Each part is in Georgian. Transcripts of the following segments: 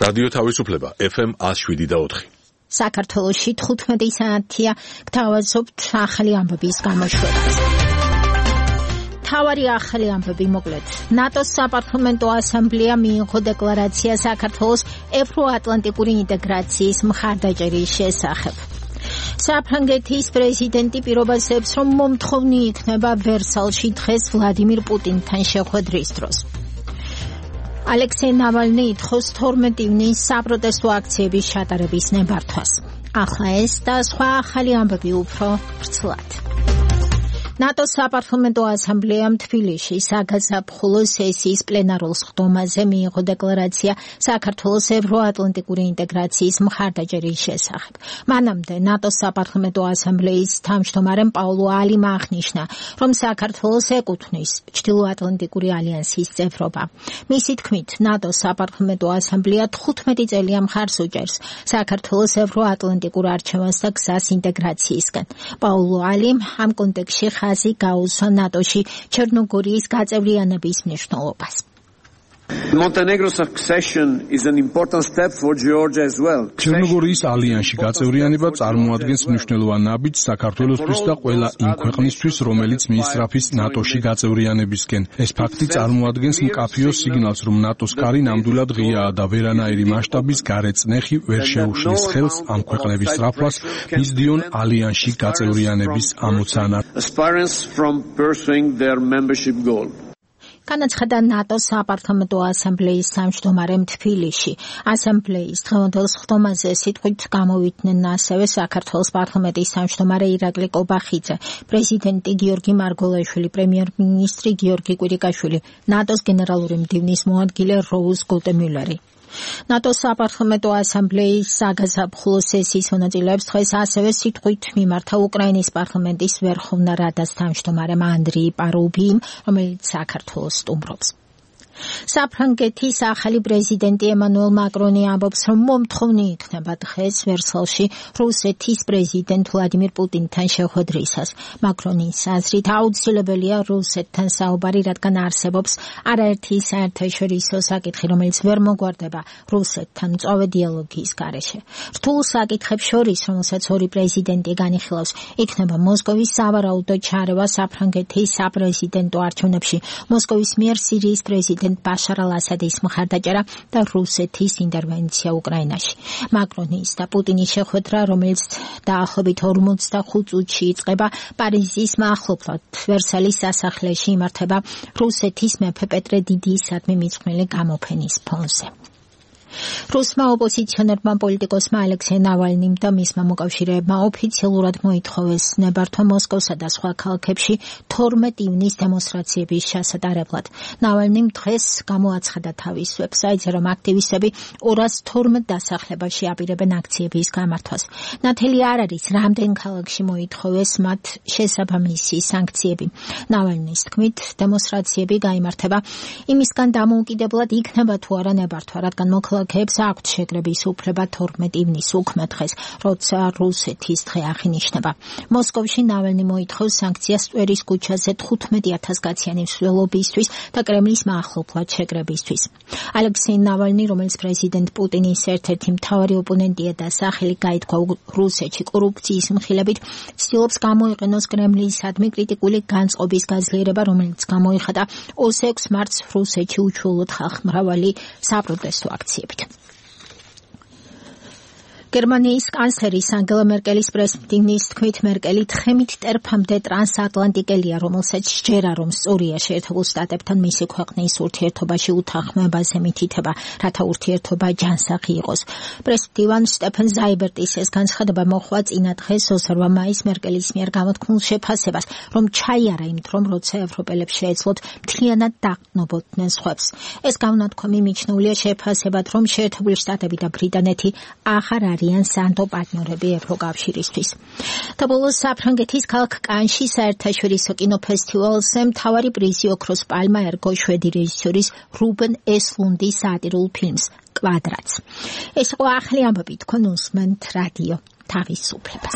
რადიო თავისუფლება FM 107.4. საქართველოში 15 საათია გთავაზობთ ახალი ამბების გამოშვებას. თავარი ახალი ამბები მოკლედ. ნატოს საპარლამენტო ასამბლეა მიიღო დეკლარაცია საქართველოს ევროატლანტიკური ინტეგრაციის მხარდაჭერის შესახებ. საფრანგეთის პრეზიდენტი პირობასებს, რომ მომთხოვნი იქნება ვერსალში დღეს ვლადიმირ პუტინთან შეხვედრის დროს. ალექსეი ნავალნი ითხოვს 12 ივნისს საპროტესტო აქციების ჩატარების ნებართვას. ახლა ეს და სხვა ახალი ამბები უფრო ვრცლად. ნატოს საპარლამენტო ასამბლეამ თბილისში საგაზაფხულო სესიის პლენარულ სხდომაზე მიიღო დეკლარაცია საქართველოს ევროატლანტიკური ინტეგრაციის მხარდაჭერის შესახებ. მანამდე ნატოს საპარლამენტო ასამბლეის თავმჯდომარემ პაულო ალიმ აღნიშნა, რომ საქართველოს ეკუთვნის ჩრდილოატლანტიკური ალიანსის წევრობა. მისი თქმით, ნატოს საპარლამენტო ასამბლეა 15 წელია მხარს უჭერს საქართველოს ევროატლანტიკურ არჩევანს და გზას ინტეგრაციისკენ. პაულო ალიმ ამ კონტექსტში ხაზი გაუსვა ნატოში ჩერნოგორიის გაწევრიანების მნიშვნელობას. Montenegro's accession is an important step for Georgia as well. ჩერნოგორიის ალიანსში გაწევრიანება წარმოადგენს მნიშვნელოვან ნაბიჯს საქართველოსთვის და ყველა იმ ქვეყნისთვის, რომელიც მიისწრაფის ნატოში გაწევრიანებისკენ. ეს ფაქტი წარმოადგენს მკაფიო სიგნალს, რომ ნატოს კარი ნამდვილად ღიაა და ვერანაირი მასშტაბის გარეწნეხი ვერ შეუშლის ხელს ამ ქვეყნების სწრაფვას მისდიონ ალიანსში გაწევრიანების ამოცანად. განაცხადა ნატოს საპარლამენტო ასამბლეის თავმჯდომარემ თბილისში. ასამბლეის დღევანდელ სხდომაზე სიტყვით გამოვიდნენ ასევე საქართველოს პარლამენტის თავმჯდომარე ირაკლი კობახიძე, პრეზიდენტი გიორგი მარგველაშვილი, პრემიერ-მინისტრი გიორგი კვირიკაშვილი, ნატოს გენერალური მდივნის მოადგილე როუზ გოლდემიულერი. ნატოს საპარლამენტო ასამბლეის საგაზაფხულო სესიის მონაწილეებს დღეს ასევე სიტყვით მიმართა უკრაინის პარლამენტის ვერხოვნა რადას თავმჯდომარემ ანდრიი პარუბიიმ, რომელიც საქართველოს სტუმრობს. საფრანგეთის ახალი პრეზიდენტი ემანუელ მაკრონი ამბობს, რომ მომთხოვნი იქნება დღეს ვერსალში რუსეთის პრეზიდენტ ვლადიმირ პუტინთან შეხვედრისას. მაკრონის აზრით აუცილებელია რუსეთთან საუბარი, რადგან არსებობს არაერთი საერთაშორისო საკითხი, რომელიც ვერ მოგვარდება რუსეთთან მწვავე დიალოგის გარეშე. რთულ საკითხებს შორის, რომელსაც ორი პრეზიდენტი განიხილავს, იქნება მოსკოვის სავარაუდო ჩარევა საფრანგეთის საპრეზიდენტო არჩევნებში, მოსკოვის მიერ სირიის პრეზიდენტ ბაშარ ალ-ასადის მხარდაჭერა და რუსეთის ინტერვენცია უკრაინაში. მაკრონის და პუტინის შეხვედრა, რომელიც დაახლოებით 45 წუთში იწყება, პარიზის მახლობლად ვერსალის სასახლეში იმართება რუსეთის მეფე პეტრე დიდისადმი მიძღვნილი გამოფენის ფონზე. რუსმა ოპოზიციონერმა პოლიტიკოსმა ალექსეი ნავალნიმ და მისმა მოკავშირეებმა ოფიციალურად მოითხოვეს ნებართვა მოსკოვსა და სხვა ქალაქებში 12 ივნის დემონსტრაციების ჩასატარებლად. ნავალნიმ დღეს გამოაცხადა თავის ვებსაიტზე, რომ აქტივისტები 212 დასახლებაში აპირებენ აქციების გამართვას. ნათელი არ არის, რამდენ ქალაქში მოითხოვეს მათ შესაბამისი სანქციები. ნავალნის თქმით, დემონსტრაციები გაიმართება იმისგან დამოუკიდებლად იქნება თუ არა ნებართვა, რადგან მოქალაქეებს აქვთ შეკრების უფლება 12 ივნის უქმე დღეს, როცა რუსეთის დღე აღინიშნება. მოსკოვში ნავალნი მოითხოვს სანქციას ტვერის ქუჩაზე 15,000-გაციანი მსვლელობისთვის და კრემლის მახლობლად შეკრებისთვის. ალექსეი ნავალნი, რომელიც პრეზიდენტ პუტინის ერთ-ერთი მთავარი ოპონენტია და სახელი გაითქვა რუსეთში კორუფციის მხილებით, ცდილობს გამოიყენოს კრემლისადმი კრიტიკული განწყობის გაძლიერება, რომელიც გამოიხატა 26 მარტს რუსეთში უჩვეულოდ ხალხმრავალი საპროტესტო აქციებით. გერმანიის კანცლერის ანგელა მერკელის პრესმდივნის თქმით, მერკელი თხემით ტერფამდე ტრანსატლანტიკელია, რომელსაც სჯერა, რომ სწორია შეერთებულ შტატებთან მისი ქვეყნის ურთიერთობაში უთანხმოებაზე მითითება, რათა ურთიერთობა ჯანსაღი იყოს. პრესმდივან სტეფენ ზაიბერტის ეს განცხადება მოჰყვა წინა დღეს 28 მაისს მერკელის მიერ გამოთქმულ შეფასებას, რომ ჩაიარა იმ დრო, როცა ევროპელებს შეეძლოთ მთლიანად დაყნობოდნენ სხვებს. ეს განათქვამი მიჩნეულია შეფასებად, რომ შეერთებული შტატები და ბრიტანეთი აღარ არიან სანდო პარტნიორები ევროკავშირისთვის. და ბოლოს საფრანგეთის ქალაქ კანში საერთაშორისო კინოფესტივალზე მთავარი პრიზი ოქროს პალმა ერგო შვედი რეჟისორის რუბენ ესლუნდის სატირულ ფილმს კვადრატს. ეს იყო ახალი ამბები, თქვენ უსმენთ რადიო თავისუფლებას.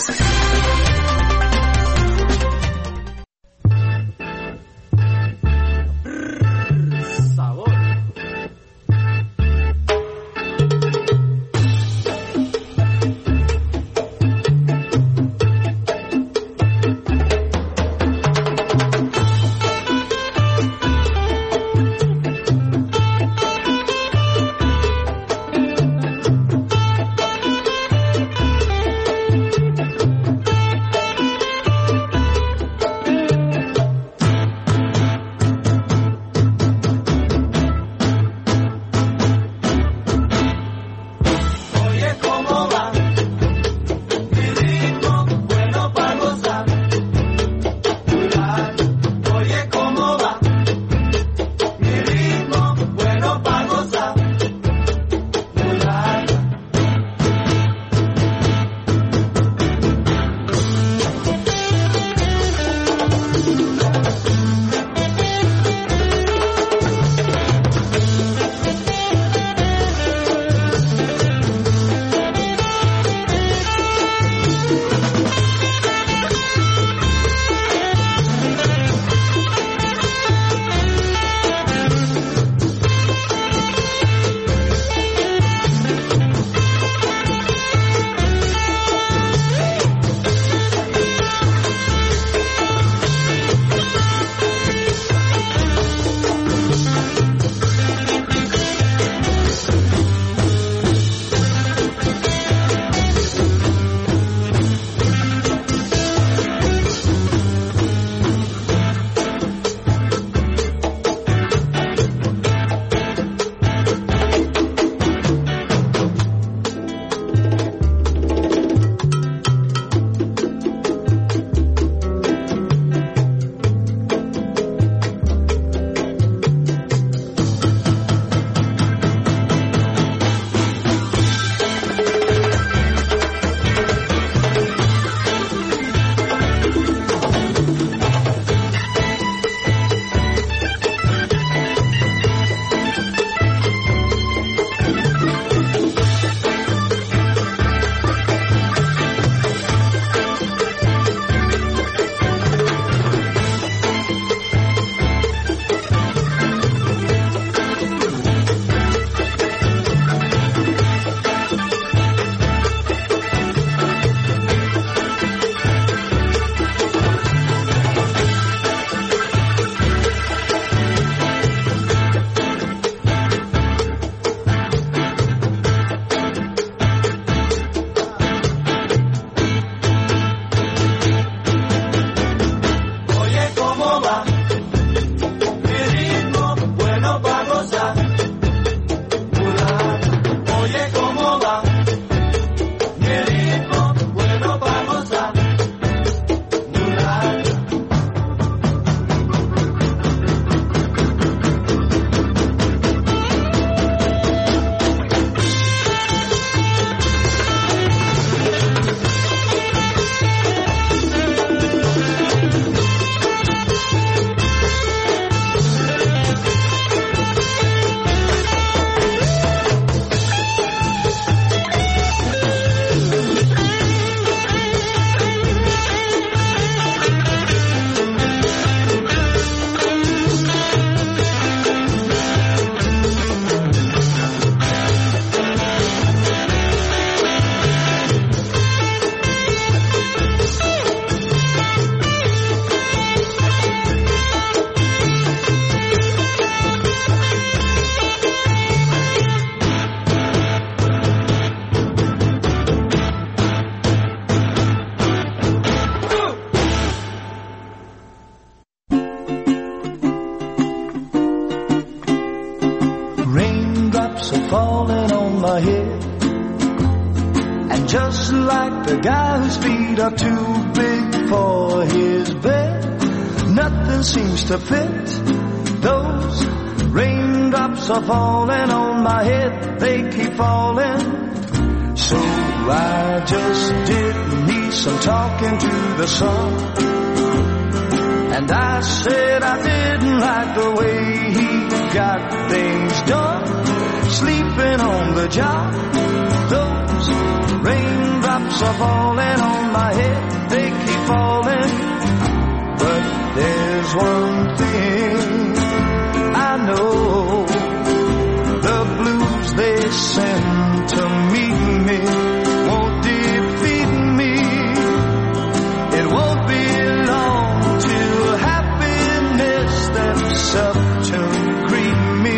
just like the guy whose feet are too big for his bed. Nothing seems to fit. Those raindrops are falling on my head, they keep falling. So I just did me some talking to the sun, and I said I didn't like the way he got things done, sleeping on the job. Those raindrops are falling on my head, they keep falling. But there's one thing I know, the blues they send to meet me won't defeat me. It won't be long till happiness steps up to greet me.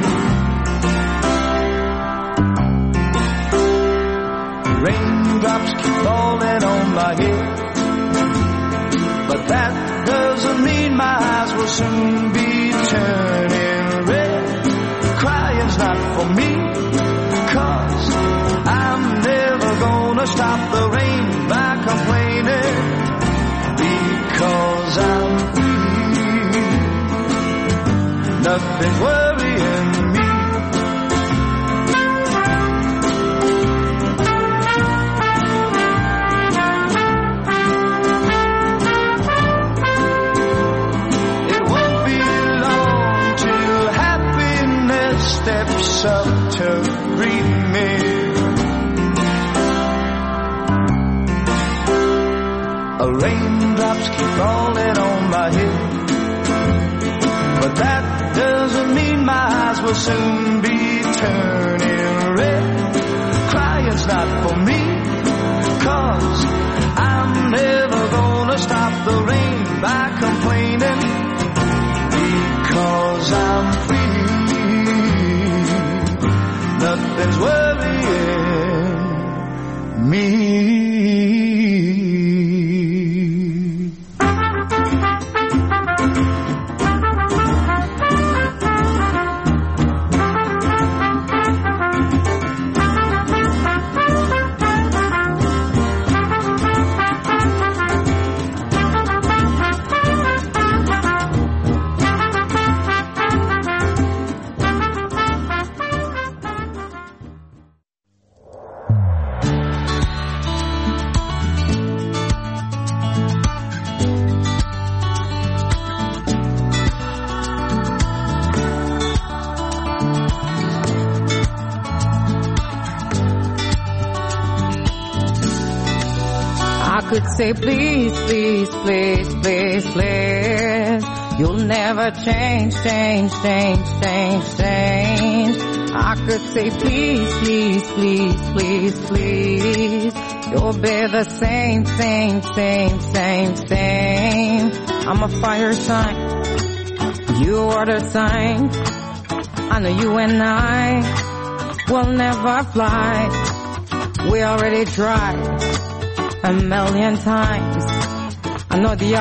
Raindrops keep falling on my head, but that doesn't mean my eyes will soon be turning red. Crying's not for me, 'cause I'm never gonna stop the rain by complaining, because I'm free. Nothing's worrying me. Steps up to greet me. Raindrops keep falling on my head, but that doesn't mean my eyes will soon be turning red. Crying's not for me, 'cause I'm never gonna stop the rain by complaining, because I'm free. Nothing's worrying me. Say please, please, please, please, please. You'll never change, change, change, change, change. I could say please, please, please, please, please. You'll be the same, same, same, same, same. I'm a fire sign, you are the sign. I know you and I will never fly. We already tried a million times. I know the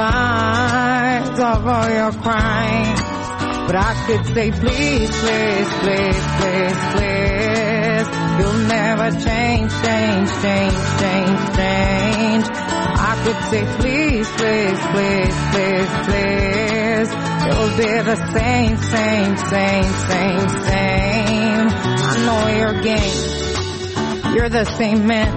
alibis of all your crimes, but I could say please, please, please, please, please. You'll never change, change, change, change, change. I could say please, please, please, please, please. You'll be the same, same, same, same, same. I know your game, you're the same man.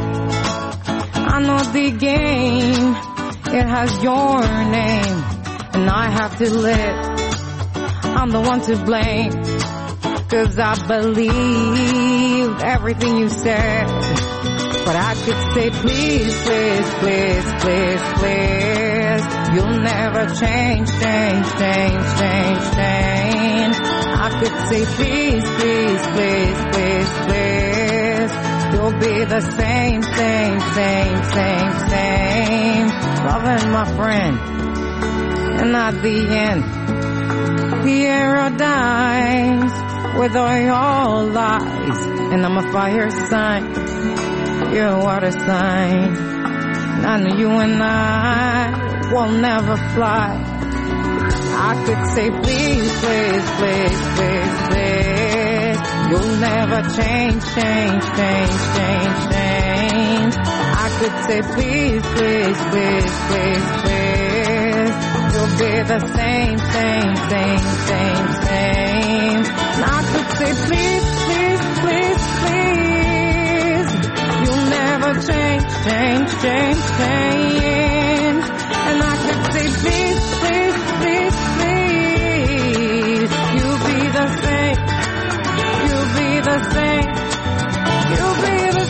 I know the game, it has your name, and I have to live. I'm the one to blame, 'cause I believed everything you said. But I could say please, please, please, please, please. You'll never change, change, change, change, change. I could say please, please, please, please, please. You'll be the same, same, same, same, same. Loving my friend, and at the end, the arrow dies with all your lies. And I'm a fire sign, you're a water sign. And I know you and I will never fly. I could say please, please, please, please, please. You'll never change, change, change, change, change. I could say please, please, please, please, please. You'll be the same, same, same, same, same. And I could say please, please, please, please. You'll never change, change, change, change. And I could say please, please, please, please. You'll be the same. You'll be the same. You'll be the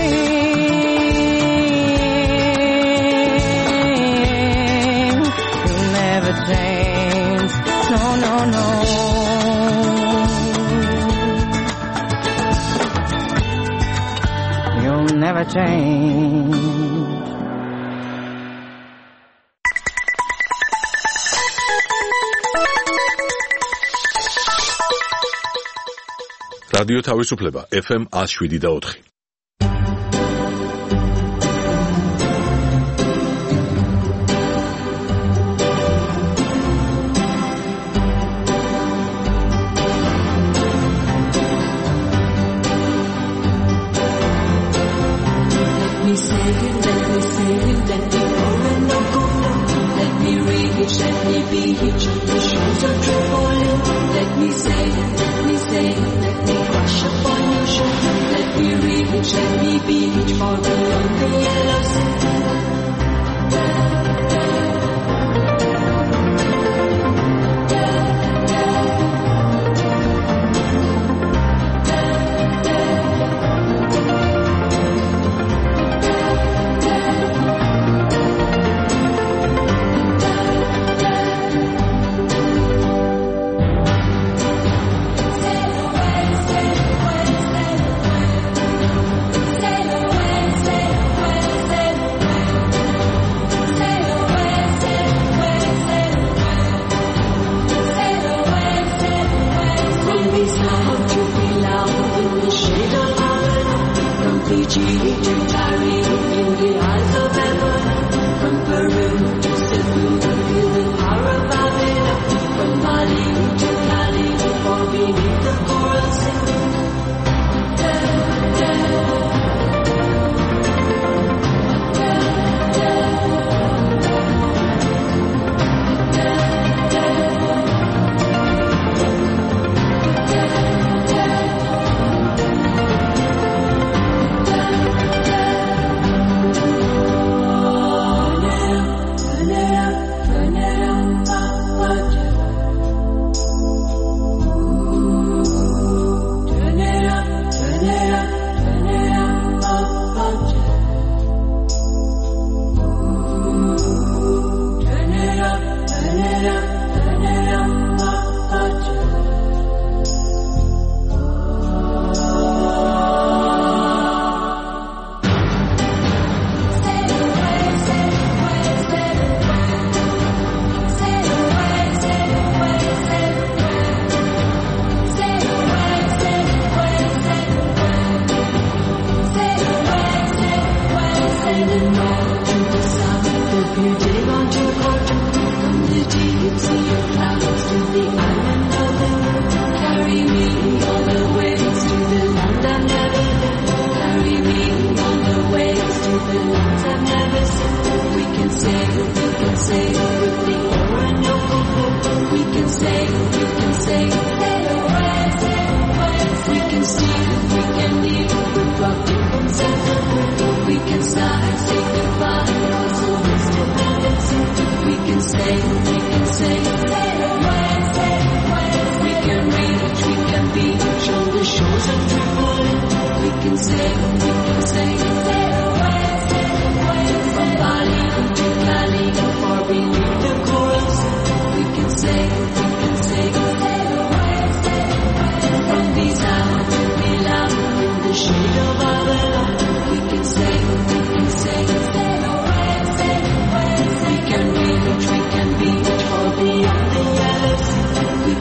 same. You'll never change. No, no, no. You'll never change. რადიო თავისუფლება FM 107.4.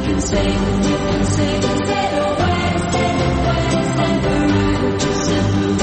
Say,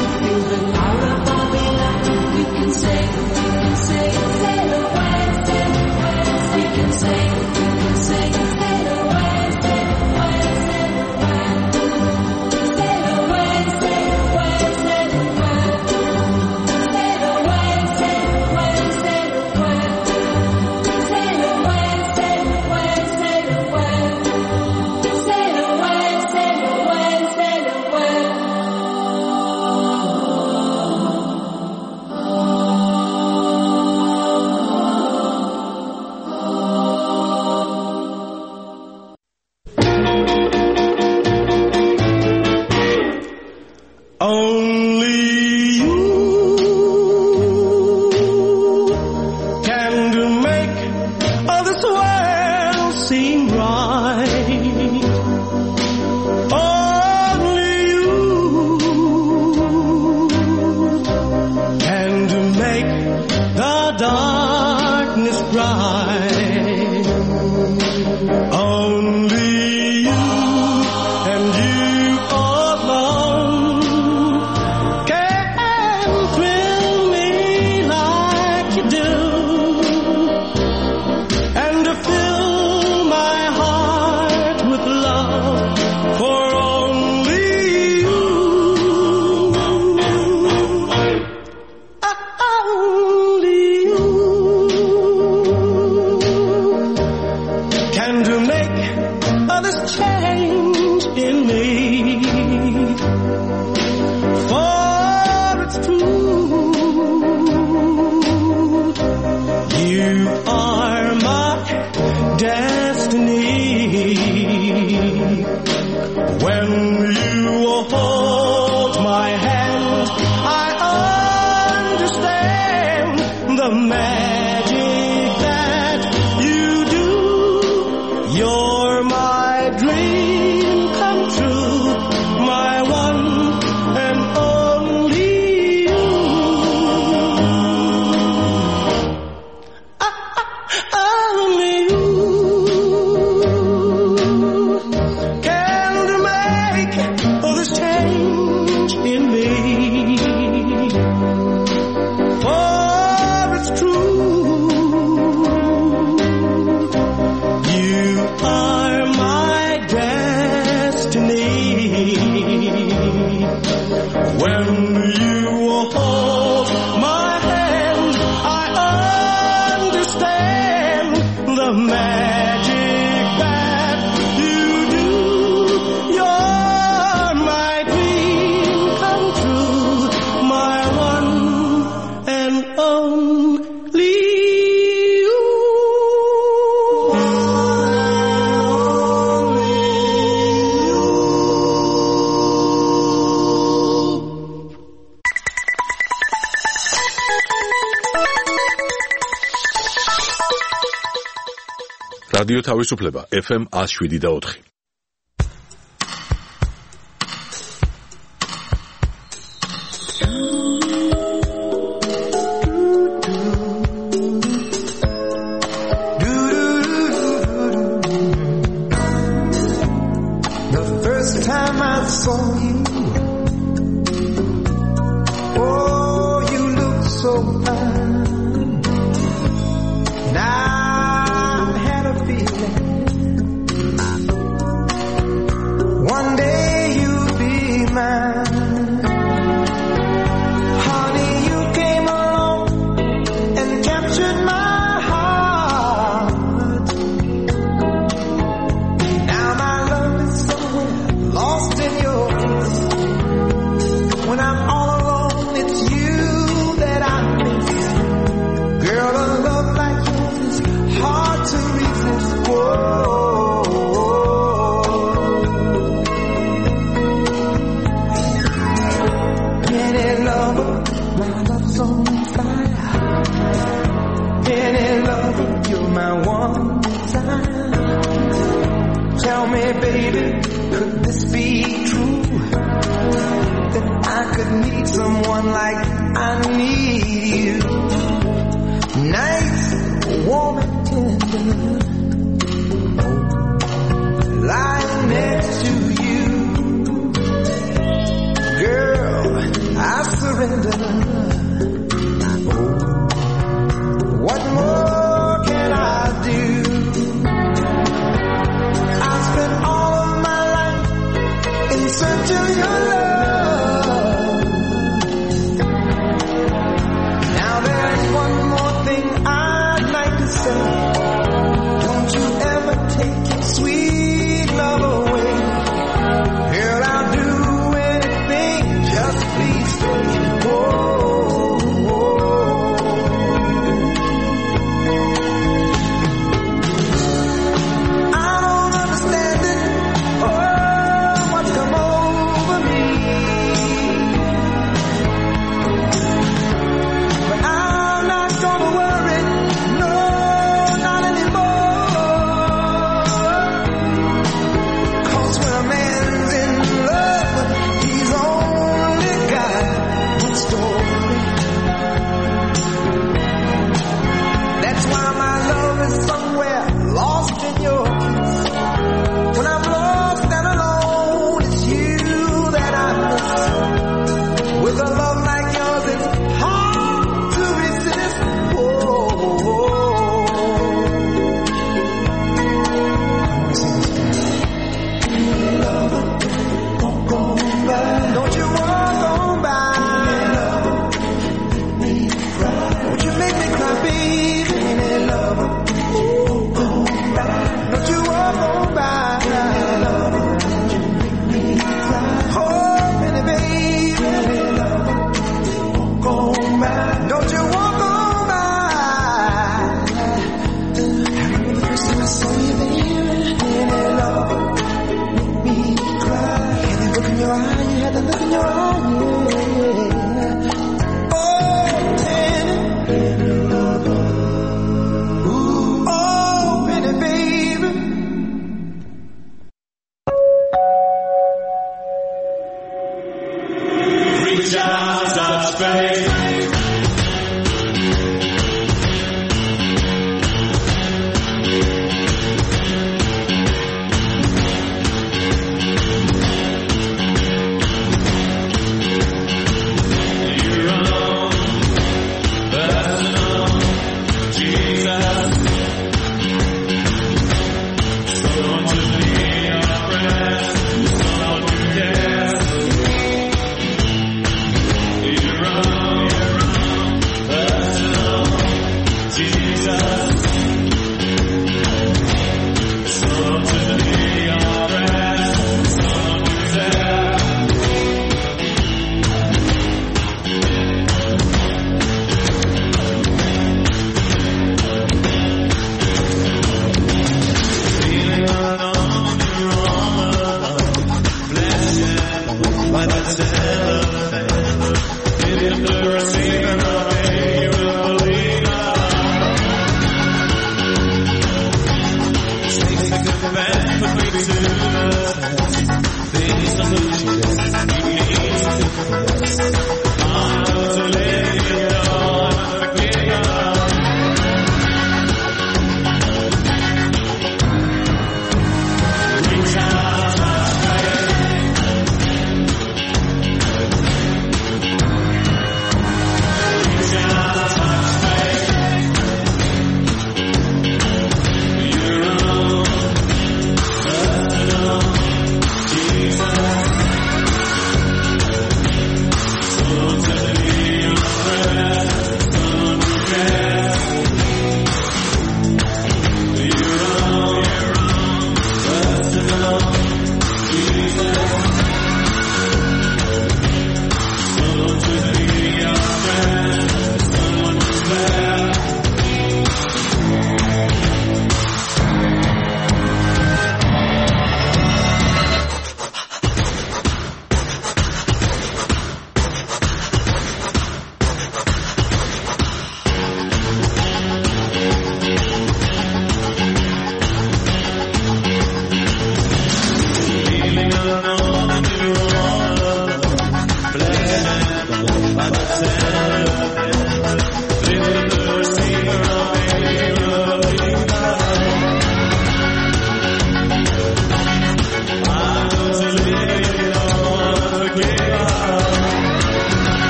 seem right. Only you can make the darkness bright. Only you and you alone can thrill me like you do, and to fill my heart with love for only you. Only you can to make this change in me. For it's true, you are my destiny. When you hold my hand, I understand the magic that you do. You're my dream come true, my one and only you. Only you can make this change in me. For it's true, you are my destiny. When you hold my hand, I understand the magic that you do. You're my dream come true, my one and only you. რადიო თავისუფლება FM 107.4. The first time I saw you, oh, you looked so fine. Now I had a feeling one day you'd be mine. Honey, you came along and captured my heart. Now my love is somewhere lost in yours. When I'm all alone, it's you that I miss. Girl, a love like yours is hard to resist. Whoa. Penny lover, my love's on fire. Penny lover, you're my one desire. Tell me, baby, could this be true? That I could need someone like I need you. Nice, warm and tender, lying next to you. Girl, I surrender. What more can I do? I spent all of my life in search of your love. Now that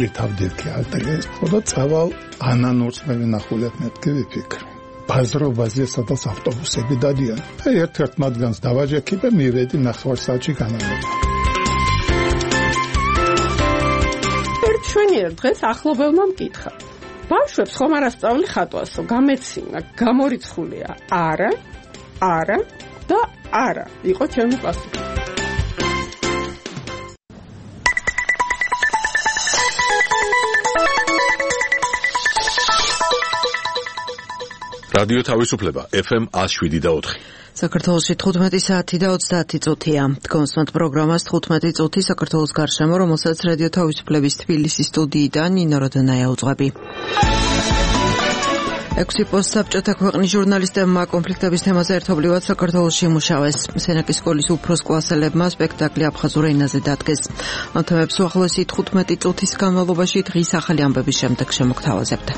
თავდირქი ალტეგეს ხოდა წავალ ანანურს მე ვინახულებ მეთქი ვიფიქრე ბაზრობაზე სადაც ავტობუსები დადიან და ერთ-ერთ მათგანს დავაჯექი და მივედი ნახევარსაათში განამედა ჩვენიერ დღეს ახლობელმა მკითხა ბავშვებს ხომ არ ასწავლი ხატვასო გამეცინა გამორიცხულია არა და არა იყო ჩემი პასუხი რადიო თავისუფლება FM 107.4 საქართველოში 15 საათი და 30 წუთია. Დგომსმოთ პროგრამას 15 წუთი საქართველოს გარშემო, რომელსაც რადიო თავისუფლების თბილისის სტუდიიდან ნინო როდონაია უძღვები. 6 პოსტსაბჭოთა ქვეყნის ჟურნალისტებმა კონფლიქტების თემაზე ერთობლივად საქართველოში იმუშავეს. სენაკის სკოლის უფროს კლასელებმა სპექტაკლი აფხაზურ ენაზე დადგეს. ამ თემებს უახლოესი 15 წუთის განმავლობაში დღის ახალი ამბების შემდეგ შემოგთავაზებთ.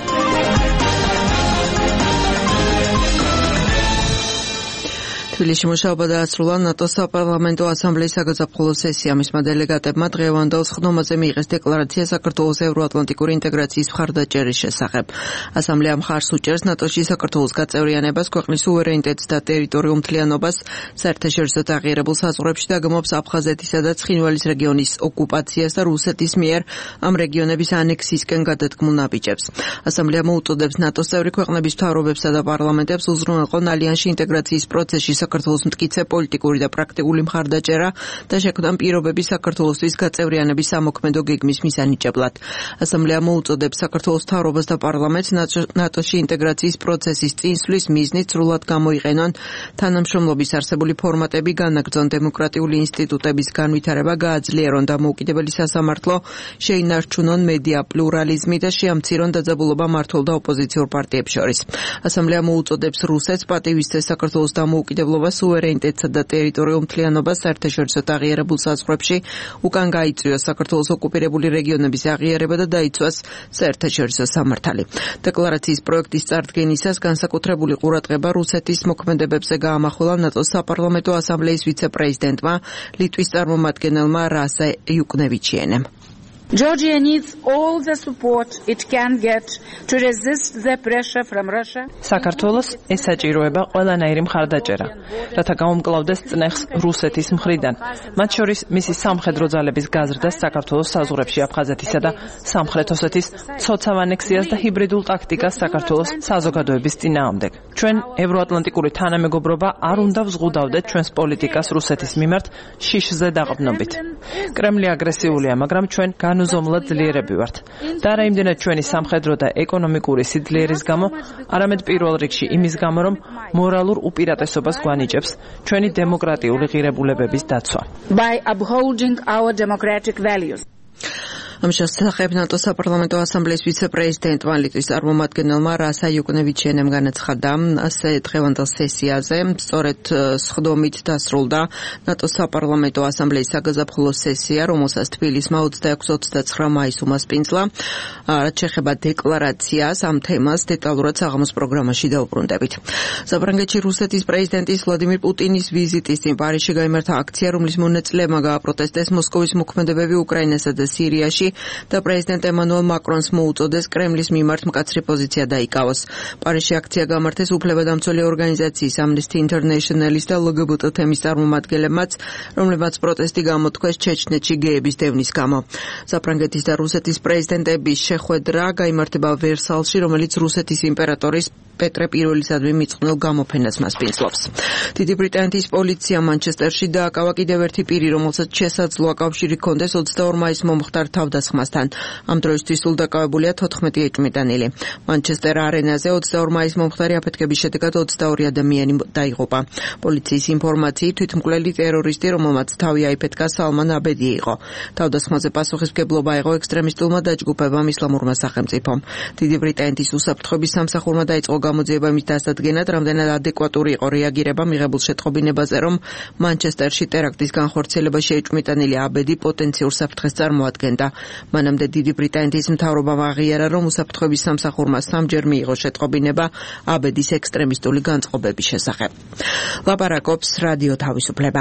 თბილისში მუშაობა დაასრულა ნატოს საპარლამენტო ასამბლეის საგაზაფხულო სესია. მისმა დელეგატებმა დღევანდელ სხდომაზე მიიღეს დეკლარაცია საქართველოს ევროატლანტიკური ინტეგრაციის მხარდაჭერის შესახებ. ასამბლეა მხარს უჭერს ნატოში საქართველოს გაწევრიანებას, ქვეყნის სუვერენიტეტს და ტერიტორიულ მთლიანობას, საერთაშორისო აღიარებულ საზღვრებში და გმობს აფხაზეთისა და ცხინვალის რეგიონის ოკუპაციას და რუსეთის მიერ ამ რეგიონების ანექსიისკენ გადადგმულ ნაბიჯებს. ასამბლეა მოუწოდებს ნატოს წევრი ქვეყნების მთავრობებსა და პარლამენტებს უზრუნველყონ ალიანსში ინტეგრაციის პროცესში საქართველოს მტკიცე პოლიტიკური და პრაქტიკული მხარდაჭერა და შექმნან პირობები საქართველოსთვის გაწევრიანების სამოქმედო გეგმის მიზანიჭებლად. ასამბლეა მოუწოდებს საქართველოს მთავრობას და პარლამენტს ნატოში ინტეგრაციის პროცესის წინსვლის მიზნით სრულად გამოიყენონ თანამშრომლობის არსებული ფორმატები, განაგრძონ დემოკრატიული ინსტიტუტების განვითარება, გააძლიერონ დამოუკიდებელი სასამართლო, შეინარჩუნონ მედია პლურალიზმი და შეამცირონ დაძაბულობა მმართველ და ოპოზიციურ პარტიებს შორის. ასამბლეა მოუწოდებს რუსეთს პატივისცეს საქართველოს დამოუკიდებლობას, სუვერენიტეტსა და ტერიტორიულ მთლიანობას საერთაშორისო აღიარებულ საზღვრებში, უკან გაიწვიოს საქართველოს ოკუპირებული რეგიონების აღიარება და დაიცვას საერთაშორისო სამართალი. დეკლარაციის პროექტის წარდგენისას განსაკუთრებული ყურადღება რუსეთის მოქმედებებზე გაამახვილა ნატოს საპარლამენტო ასამბლეის ვიცე-პრეზიდენტმა, ლიტვის წარმომადგენელმა რასა იუკნევიჩიენემ. Georgia needs all the support it can get to resist the pressure from Russia. საქართველოს ესაჭიროება ყველანაირი მხარდაჭერა, რათა გაუმკლავდეს წნეხს რუსეთის მხრიდან. მათ შორის მისი სამხედრო ძალების გაზრდას საქართველოს საზღვრებში აფხაზეთისა და სამხრეთ ოსეთის ცოცავ ანექსიას და ჰიბრიდულ ტაქტიკას საქართველოს საზოგადოების წინააღმდეგ. ჩვენ ევროატლანტიკური თანამეგობრობა არ უნდა ვზღუდავდეთ ჩვენს პოლიტიკას რუსეთის მიმართ შიშზე დაყრდნობით. კრემლი აგრესიულია, მაგრამ ჩვენ განუზომლად ძლიერები ვართ. და არა იმდენად ჩვენი სამხედრო და ეკონომიკური სიძლიერის გამო, არამედ პირველ რიგში იმის გამო, რომ მორალურ უპირატესობას გვანიჭებს ჩვენი დემოკრატიული ღირებულებების დაცვა. By upholding our democratic values. ამ შესახებ ნატოს საპარლამენტო ასამბლეის ვიცე-პრეზიდენტმა ლიტვის წარმომადგენელმა რასა იუკნევიჩიენემ განაცხადა, ასე დღევანდელ სესიაზე სწორედ სხდომით დასრულდა ნატოს საპარლამენტო ასამბლეის საგაზაფხულო სესია, რომელსაც თბილისმა 26-29 მაისს უმასპინძლა. რაც შეეხება დეკლარაციას, ამ თემას დეტალურად საღამოს პროგრამაში დავუბრუნდებით. საფრანგეთში რუსეთის პრეზიდენტის ვლადიმირ პუტინის ვიზიტის წინ პარიზში გაიმართა აქცია, რომლის მონაწილეებმა გააპროტესტეს მოსკოვის მოქმედებები უკრაინასა და სირიაში და პრეზიდენტ ემანუელ მაკრონს მოუწოდეს კრემლის მიმართ მკაცრი პოზიცია დაიკავოს. პარიზში აქცია გამართეს უფლებადამცველი ორგანიზაციის Amnesty International-ის და LGBT თემის წარმომადგენლებმაც, რომლებმაც პროტესტი გამოთქვეს ჩეჩნეთში გეების დევნის გამო. საფრანგეთის და რუსეთის პრეზიდენტების შეხვედრა გაიმართება ვერსალში, რომელიც რუსეთის იმპერატორის პეტრე პირველისადმი მიწყვნილ გამოფენას მასპინძლობს. დიდი ბრიტანეთის პოლიცია მანჩესტერში დააკავა კიდევ ერთი პირი, რომელსაც შესაძლოა კავშირი ჰქონდეს 22 მაისს მომხდარ თავდასხმასთან. ამ დროისთვის სულ დაკავებულია 14 ეჭვმიტანილი. მანჩესტერ არენაზე 22 მაისს მომხდარი აფეთქების შედეგად 22 ადამიანი დაიღუპა. პოლიციის ინფორმაციით თვითმკვლელი ტერორისტი, რომელმაც თავი აიფეთქა, სალმან აბედი იყო. თავდასხმაზე პასუხისმგებლობა აიღო ექსტრემისტულმა დაჯგუფებამ ისლამურმა სახელმწიფომ. დიდი ბრიტანეთის უსაფრთხოების სამსახურმა დაიწყო გამოძიება იმის დასადგენად, რამდენად ადეკვატური იყო რეაგირება მიღებულ შეტყობინებაზე, რომ მანჩესტერში ტერაქტის განხორციელება შეეჭვმიტანილი აბედი პოტენციურ საფრთხეს წარმოადგენდა. მანამდე დიდი ბრიტანეთის მთავრობამ აღიარა, რომ უსაფრთხოების სამსახურმა 3-ჯერ მიიღო შეტყობინება აბედის ექსტრემისტული განწყობების შესახებ. ლაპარაკობს რადიო თავისუფლება.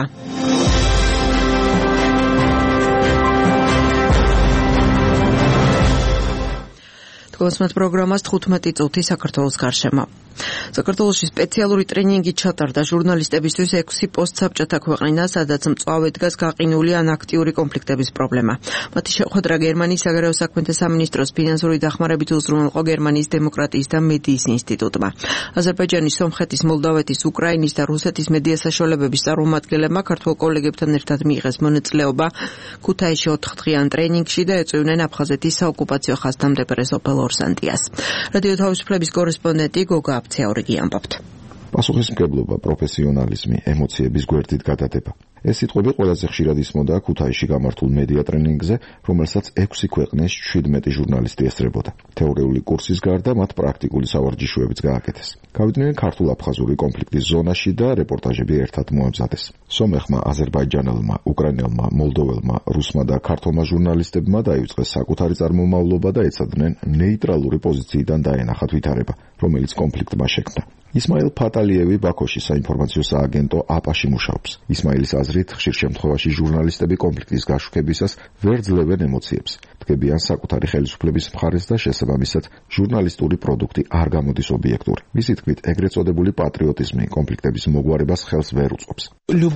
გოსმეთ პროგრამას 15 წუთი საქართველოს გარშემო. საქართველოში სპეციალური ტრენინგი ჩატარდა ჟურნალისტებისთვის 6 პოსტსაბჭოთა ქვეყნიდან, სადაც მწვავე დგას გაყინული ან აქტიური კონფლიქტების პრობლემა. მათი შეხვედრა გერმანიის საგარეო საქმეთა სამინისტროს ფინანსური დახმარებით უზრუნველყო გერმანიის დემოკრატიის და მედიის ინსტიტუტმა. აზერბაიჯანის, სომხეთის, მოლდავეთის, უკრაინის და რუსეთის მედია საშუალებების წარმომადგენლებმა ქართველ კოლეგებთან ერთად მიიღეს მონაწილეობა ქუთაისში 4-დღიან ტრენინგში და ეწვივნენ აფხაზეთის საოკუპაციო ხაზთამდებარე სოფელ ორსანტიას. რადიო თავისუფლების კორესპონდენტი გოგა აფცეაურიგი ამბობთ. პასუხისმგებლობა, პროფესიონალიზმი, ემოციების გვერდით გადადება. ეს სიტყვები ყველაზე ხშირად ისმოდა ქუთაისში გამართულ მედია ტრენინგზე, რომელსაც 6 ქვეყნის 17 ჟურნალისტი ესწრებოდა. თეორიული კურსის გარდა მათ პრაქტიკული სავარჯიშოებიც გააკეთეს. გავიდნენ ქართულ-აფხაზური კონფლიქტის ზონაში და რეპორტაჟები ერთად მოამზადეს. სომეხმა, აზერბაიჯანელმა, უკრაინელმა, მოლდოველმა, რუსმა და ქართულმა ჟურნალისტებმა დაივიწყეს საკუთარი წარმომავლობა და ეცადნენ ნეიტრალური პოზიციიდან დაენახათ ვითარება, რომელიც კონფლიქტმა შექმნა. ისმაილ ფატალიევი ბაქოში საინფორმაციო სააგენტო აპაში მუშაობს. ისმაილის აზრით, ხშირ შემთხვევაში ჟურნალისტები კონფლიქტის გაშუქებისას ვერ ძლევენ ემოციებს, დგებიან საკუთარი ხელისუფლების მხარეს და შესაბამისად ჟურნალისტური პროდუქტი არ გამოდის ობიექტური. მისი თქმით, ეგრეთ წოდებული პატრიოტიზმი კონფლიქტების მოგვარებას ხელს ვერ უწყობს.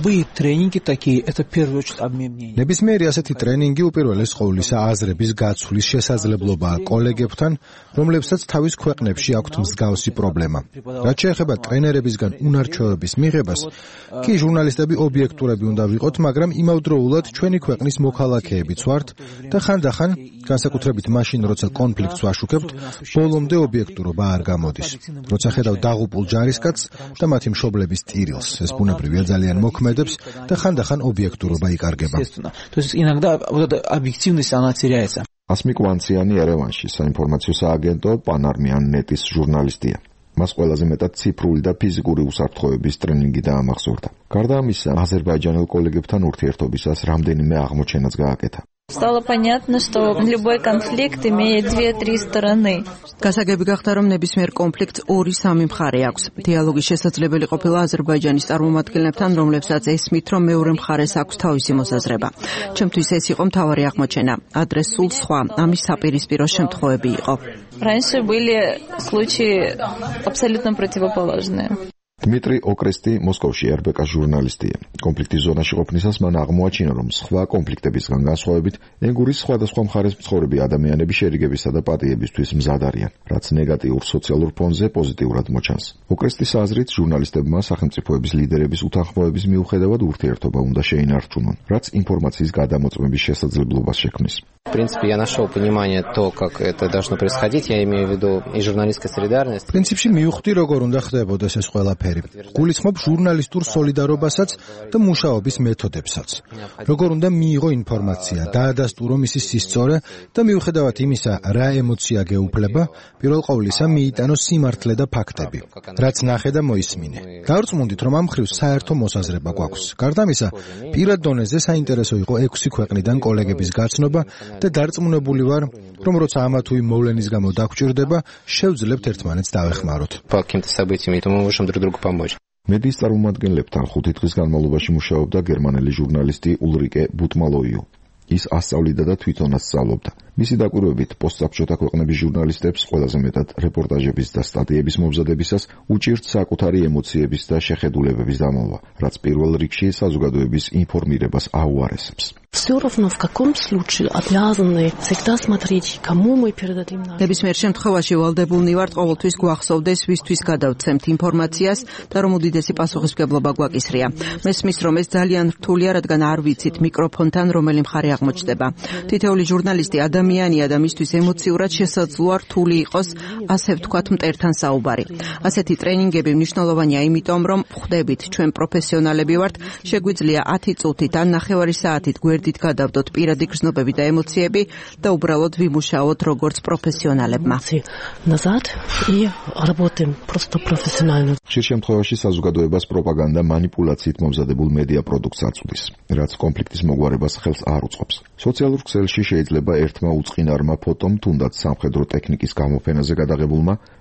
ნებისმიერი ასეთი ტრენინგი უპირველეს ყოვლისა აზრების გაცვლის შესაძლებლობაა კოლეგებთან, რომლებსაც თავის ქვეყნებში აქვთ მსგავსი პრობლემა. რაც შეეხება ტრენერებისგან უნარჩვევების მიღებას, კი ჟურნალისტები ობიექტურები უნდა ვიყოთ, მაგრამ იმავდროულად ჩვენი ქვეყნის მოქალაქეებიც ვართ და ხანდახან, განსაკუთრებით მაშინ, როცა კონფლიქტს ვაშუქებთ, ბოლომდე ობიექტურობა არ გამოდის. როცა ხედავ დაღუპულ ჯარისკაცს და მათი მშობლების ტირილს, ეს ბუნებრივია ძალიან მოქმედებს და ხანდახან ობიექტურობა იკარგება. ასმიკ ვანციანი ერევანში საინფორმაციო სააგენტო პანარმიან ნეტის ჟურნალისტია. მას ყველაზე მეტად ციფრული და ფიზიკური უსაფრთხოების ტრენინგი დაამახსოვრდა. გარდა ამისა, აზერბაიჯანელ კოლეგებთან ურთიერთობისას რამდენიმე აღმოჩენაც გააკეთა. Стало понятно, что любой конфликт имеет 2-3 стороны. გასაგები გახდა, რომ ნებისმიერ კონფლიქტს 2-3 მხარე აქვს. დიალოგის შესაძლებელი ყოფილა აზერბაიჯანის წარმომადგენლებთან, რომლებსაც ესმით, რომ მეორე მხარეს აქვს თავისი მოსაზრება. ჩემთვის ეს იყო მთავარი აღმოჩენა. ადრე სულ სხვა, ამის საპირისპირო შემთხვევები იყო. Раньше были случаи абсолютно противоположные. დმიტრი ოკრესტი მოსკოვში RBK-ს ჟურნალისტია. კონფლიქტის ზონაში ყოფნისას მან აღმოაჩინა, რომ სხვა კონფლიქტებისგან განსხვავებით, ენგურის სხვადასხვა მხარეს მცხოვრები ადამიანები შერიგებისა და პატიებისთვის მზად არიან, რაც ნეგატიურ სოციალურ ფონზე პოზიტიურად მოჩანს. ოკრესტის აზრით, ჟურნალისტებმა სახელმწიფოების ლიდერების უთანხმოების მიუხედავად ურთიერთობა უნდა შეინარჩუნონ, რაც ინფორმაციის გადამოწმების შესაძლებლობას შექმნის. В принципе, я нашел понимание то, как это должно происходить. Я имею в виду и журналистская солидарность. Принципში მივხვდი, როგორ უნდა ხდებოდეს ეს ყველაფერი. გულისხმობ ჟურნალისტურ სოლიდარობასაც და მუშაობის მეთოდებსაც. როგორ უნდა მიიღო ინფორმაცია, დაადასტურო მისი სისწორე და მიუხედავად იმისა, რა ემოცია გეუფლება, პირველ ყოვლისა მიიტანო სიმართლე და ფაქტები. რაც ნახე და მოისმინე. დავწმუნდით, რომ ამ მხრივ საერთო მოსაზრება გვაქვს. გარდა ამისა, პირად დონეზე საინტერესო იყო 6 ქვეყნიდან კოლეგების გაცნობა და დარწმუნებული ვარ, რომ როცა ამა თუ იმ მოვლენის გამო დაგვჭირდება, შევძლებთ ერთმანეთს დავეხმაროთ. მედიის წარმომადგენლებთან 5 დღის განმავლობაში მუშაობდა გერმანელი ჟურნალისტი ულრიკე ბუტმალოიუ. ის ასწავლიდა და თვითონაც სწავლობდა. მისი დაკვირვებით პოსტსაბჭოთა ქვეყნების ჟურნალისტებს ყველაზე მეტად რეპორტაჟების და სტატიების მომზადებისას უჭირთ საკუთარი ემოციების და შეხედულებების დამალვა, რაც პირველ რიგში საზოგადოების ინფორმირებას აუარესებს. Все равно в каком случае обязаны всегда смотреть, кому мы передадим наш. ნებისმიერ შემთხვევაში ვალდებულნი ვართ ყოველთვის გვახსოვდეს, ვისთვის გადავცემთ ინფორმაციას და რომ უდიდესი პასუხისმგებლობა გვაკისრია. მესმის, რომ ეს ძალიან რთულია, რადგან არ ვიცით მიკროფონთან რომელი მხარე აღმოჩნდება. თითოეული ჟურნალისტი ადამიანია და მისთვის ემოციურად შესაძლოა რთული იყოს, ასე ვთქვათ, მტერთან საუბარი. ასეთი ტრენინგები მნიშვნელოვანია იმიტომ, რომ ხვდებით, ჩვენ პროფესიონალები ვართ, შეგვიძლია 10 წუთით ან 9 საათით გვერდით გადავდოთ პირადი გრძნობები და ემოციები და უბრალოდ ვიმუშაოთ როგორც პროფესიონალებმა. Назад и работаем просто профессионально. ხშირ შემთხვევაში საზოგადოებას პროპაგანდა манипуляციით მომზადებულ მედია პროდუქტს აწვდის, რაც კონფლიქტის მოგვარებას ხელს არ უწყობს. სოციალურ ქსელში შეიძლება ერთმა უწყინარმა ფოტომ, თუნდაც სამხედრო ტექნიკის გამოფენაზე გადაღებულმა,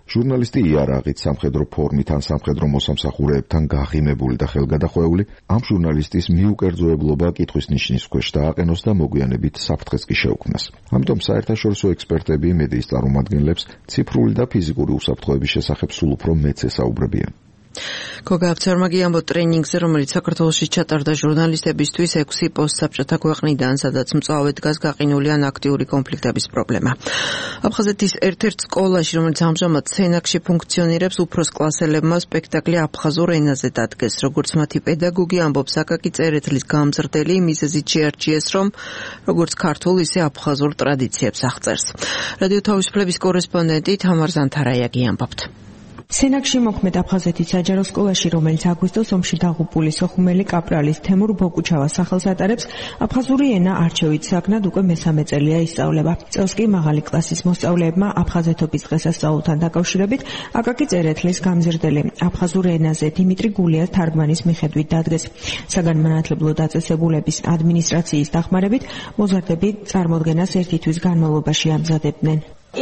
ჟურნალისტი იარაღით, სამხედრო ფორმით ან სამხედრო მოსამსახურეებთან გაღიმებული და ხელგადახვეული, ამ ჟურნალისტის მიუკერძოებლობა კითხვის ნიშნის ქვეშ დააყენოს და მოგვიანებით საფრთხეს კი შეუქმნას. ამიტომ საერთაშორისო ექსპერტები მედიის წარმომადგენლებს ციფრული და ფიზიკური უსაფრთხოების შესახებ სულ უფრო მეც ესაუბრებიან. გოგა აფცარმაგი ამბობს ტრენინგზე, რომელიც საქართველოში ჩატარდა ჟურნალისტებისთვის 6 პოსტსაბჭოთა ქვეყნიდან, სადაც მწვავედ დგას გაყინული ან აქტიური კონფლიქტების პრობლემა. აფხაზეთის ერთ-ერთ სკოლაში, რომელიც ამჟამად სენაკში ფუნქციონირებს, უფროს კლასელებმა სპექტაკლი აფხაზურ ენაზე დადგეს. როგორც მათი პედაგოგი ამბობს, აკაკი წერეთლის გამზრდელი მიზეზით შეარჩიეს, რომ როგორც ქართულ, ისე აფხაზურ ტრადიციებს აღწერს. რადიო თავისუფლების კორესპონდენტი თამარ ზანთარაიაგი ამბობს. სენაკში მოქმედ აფხაზეთის საჯარო სკოლაში, რომელიც აგვისტოს ომში დაღუპული სოხუმელი კაპრალის თემურ ბოკუჩავას სახელს ატარებს, აფხაზური ენა არჩევით საგნად უკვე მესამე წელია ისწავლება. წელს კი მაღალი კლასის მოსწავლეებმა აფხაზეთობის დღესასწაულთან დაკავშირებით აკაკი წერეთლის გამზრდელი აფხაზურ ენაზე დიმიტრი გულიას თარგმანის მიხედვით დადგეს. საგანმანათლებლო დაწესებულების ადმინისტრაციის დახმარებით მოზარდები წარმოდგენას ერთი თვის განმავლობაში ამზადებდნენ.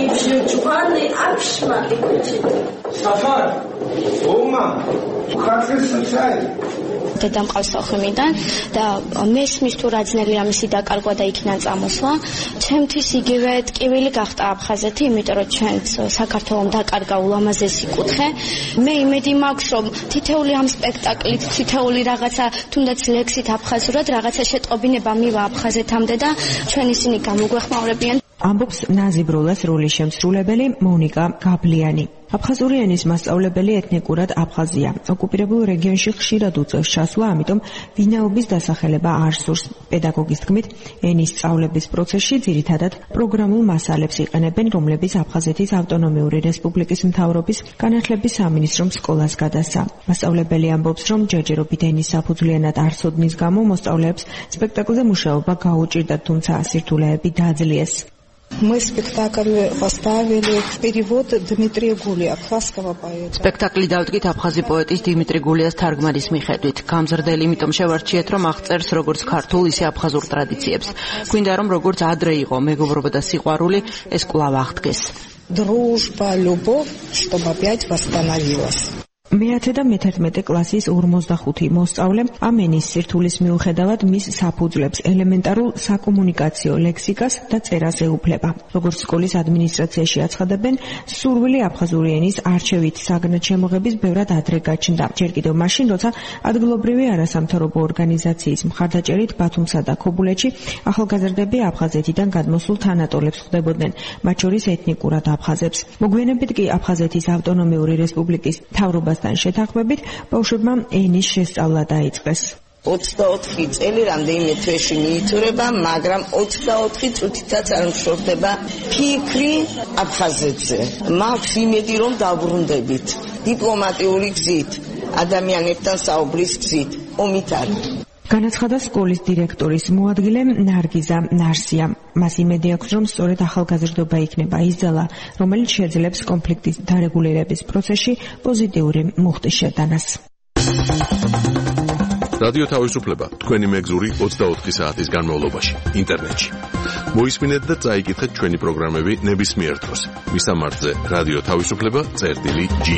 დედამ ყავს სოხუმიდან და მესმის თუ რა ძნელია მისი დაკარგვა და იქიდან წამოსვლა. ჩემთვის იგივე ტკივილი გახდა აფხაზეთი, იმიტომ რომ ჩვენ საქართველოს დაკარგა ულამაზესი კუთხე. მე იმედი მაქვს, რომ თითეული ამ სპექტაკლით, თითეული რაღაცა, თუნდაც ლექსით აფხაზურად რაღაცა შეტყობინება მივა აფხაზეთამდე და ჩვენ ისინი გამოგვეხმაურებიან. ამბობს ნაზიბროლას როლის შემსრულებელი მონიკა გაბლიანი. აფხაზური ენის მასწავლებელი ეთნიკურად აფხაზია. ოკუპირებულ რეგიონში ხშირად უწევს ჩასვლა, ამიტომ ვინაობის დასახელება არ სურს. პედაგოგის თქმით, ენის სწავლების პროცესში ძირითადად პროგრამულ მასალებს იყენებენ, რომლებიც აფხაზეთის ავტონომიური რესპუბლიკის მთავრობის განათლების სამინისტრომ სკოლას გადასცა. მასწავლებელი ამბობს, რომ ჯერჯერობით ენის საფუძვლიანად არ ცოდნის გამო მოსწავლეებს სპექტაკლზე მუშაობა გაუჭირდათ, თუმცა სირთულეები დააძლიეს. Мы спектакль поставили перевод Дмитрия Гулия, абхазского поэта. Спектаклი დავდგით აფხაზი პოეტის დიმიტრი გულიას თარგმანის მიხედვით. გამზრდელი იმიტომ შევარჩიეთ, რომ აღწერს როგორც ქართულ, ისე აფხაზურ ტრადიციებს. გვინდა რომ როგორც ადრე იყო მეგობრობა და სიყვარული, ეს კვლავ აღდგეს. Дружба, любовь, чтобы опять восстановилась. მეათე და მე-11 კლასის 45 მოსწავლე ამ ენის სირთულის მიუხედავად მის საფუძვლებს ელემენტარულ საკომუნიკაციო ლექსიკას და წერას ეუფლება. როგორც სკოლის ადმინისტრაციაში აცხადებენ, სურვილი აფხაზური ენის არჩევით საგნად შემოღების ბევრად ადრე გაჩნდა. ჯერ კიდევ მაშინ, როცა ადგილობრივი არასამთავრობო ორგანიზაციის მხარდაჭერით ბათუმსა და ქობულეთში ახალგაზრდები აფხაზეთიდან გადმოსულ თანატოლებს ხვდებოდნენ, მათ შორის ეთნიკურად აფხაზებს. მოგვიანებით კი აფხაზეთის ავტონომიური რესპუბლიკის მთავრობა შეთანხმებით ბავშვებმა ენის შესწავლა დაიწყეს. 24 წელი რამდენიმე თვეში მიიწურება, მაგრამ 24 წუთითაც არ მშორდება ფიქრი აფხაზეთზე. მაქვს იმედი, რომ დავბრუნდებით დიპლომატიური გზით, ადამიანებთან საუბრის გზით, ომით არ. განაცხადა სკოლის დირექტორის მოადგილე ნარგიზა ნარსია. მას იმედი აქვს, რომ სწორედ ახალგაზრდობა იქნება ის ძალა, რომელიც შეძლებს კონფლიქტის დარეგულირების პროცესში პოზიტიური მუხტის შეტანას. რადიო თავისუფლება თქვენი მეგზური 24 საათის განმავლობაში ინტერნეტში. მოისმინეთ და წაიკითხეთ ჩვენი პროგრამები ნებისმიერ დროს. მისამართზე რადიო თავისუფლება.ge.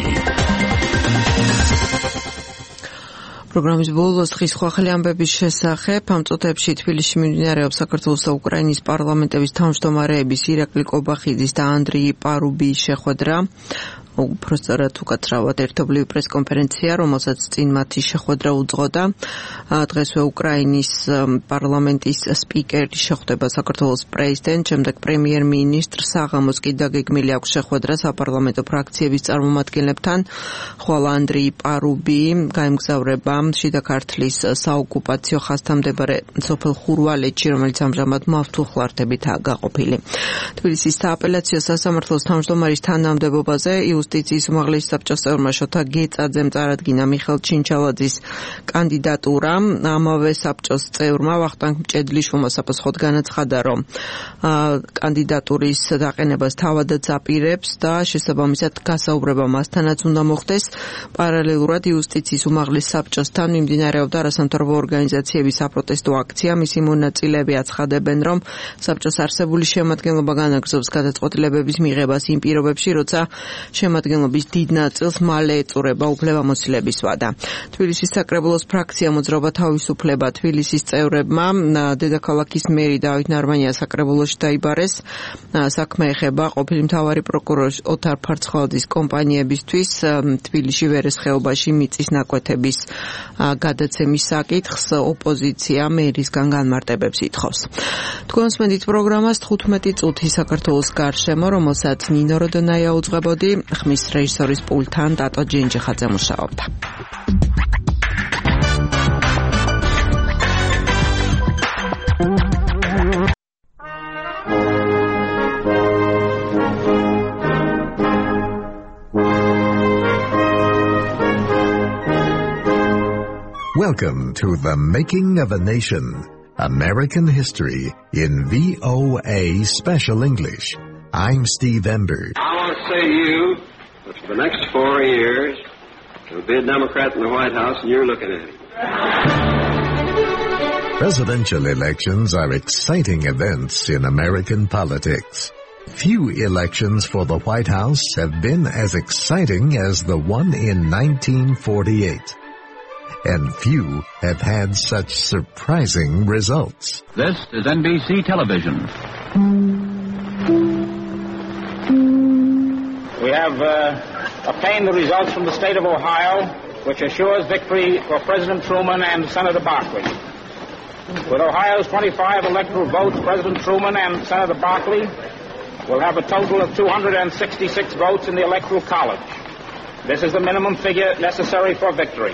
პროგრამის ბოლოს ხის ხვახელი ამბების შესახებ ამ წუთებში თბილისში მიმდინარეობს საქართველოს და უკრაინის პარლამენტების თავმჯდომარეების ირაკლი კობახიძის და ანდრეი პარუბიის შეხვედრა. უпростоრად უკაცრავად ერთობლივი პრესკონფერენცია, რომელსაც წინ მათი შეხვედრა უძღოდა. დღესვე უკრაინის პარლამენტის სპიკერი შეხვდება საქართველოს პრეზიდენტს, შემდეგ პრემიერ-მინისტრ საღამოს კი დაგეგმილი აქვს შეხვედრა საპარლამენტო ფრაქციების წარმომადგენლებთან. ხვალ ანდრეი პარუბი გაემგზავრება შიდა ქართლის საოკუპაციო ხაზთან მდებარე სოფელ ხურვალეთში, რომელიც ამჟამად მავთულხლართებითაა გაყოფილი. თბილისის სააპელაციო სასამართლოს თავმჯდომარის თანამდებობაზე იუსტიციის უმაღლესი საბჭოს წევრმა შოთა გეწაძემ წარადგინა მიხელ ჩინჩალაძის კანდიდატურა. ამავე საბჭოს წევრმა ვახტანგ მჭედლიშვილმა საფოსხოდ განაცხადა, რომ კანდიდატურის დაყენებას თავადაც აპირებს და შესაბამისად გასაუბრება მასთანაც უნდა მოხდეს. პარალელურად იუსტიციის უმაღლეს საბჭოსთან მიმდინარეობდა არასამთავრობო ორგანიზაციების საპროტესტო აქცია. მისი მონაწილეები აცხადებენ, რომ საბჭოს არსებული შემადგენლობა განაგრძობს გადაწყვეტილებების მიღებას იმ პირობებში, როცა წარმომადგენლობის დიდ ნაწილს მალე ეწურება უფლებამოსილების ვადა. თბილისის საკრებულოს ფრაქცია მოძრაობა თავისუფლება თბილისის წევრებმა დედაქალაქის მერი დავით ნარმანია საკრებულოში დაიბარეს. საქმე ეხება ყოფილი მთავარი პროკურორის ოთარ ფარცხალაძის კომპანიებისთვის თბილისში ვერეს ხეობაში მიწის ნაკვეთების გადაცემის საკითხს ოპოზიცია მერისგან განმარტებებს ითხოვს. თქვენს მედით პროგრამას 15 წუთი საქართველოს გარშემო, რომელსაც ნინო როდონაია უძღვებოდი, ხმის რეჟისორის პულტთან ტატო ჯენჯიხაძე მუშაობდა. Welcome to The Making of a Nation, American History in VOA Special English. I'm Steve Ember. I want to say to you that for the next 4 years, there'll be a Democrat in the White House and you're looking at him. Presidential elections are exciting events in American politics. Few elections for the White House have been as exciting as the one in 1948. And few have had such surprising results. This is NBC Television. We have obtained the results from the state of Ohio, which assures victory for President Truman and Senator Barkley. With Ohio's 25 electoral votes, President Truman and Senator Barkley will have a total of 266 votes in the Electoral College. This is the minimum figure necessary for victory.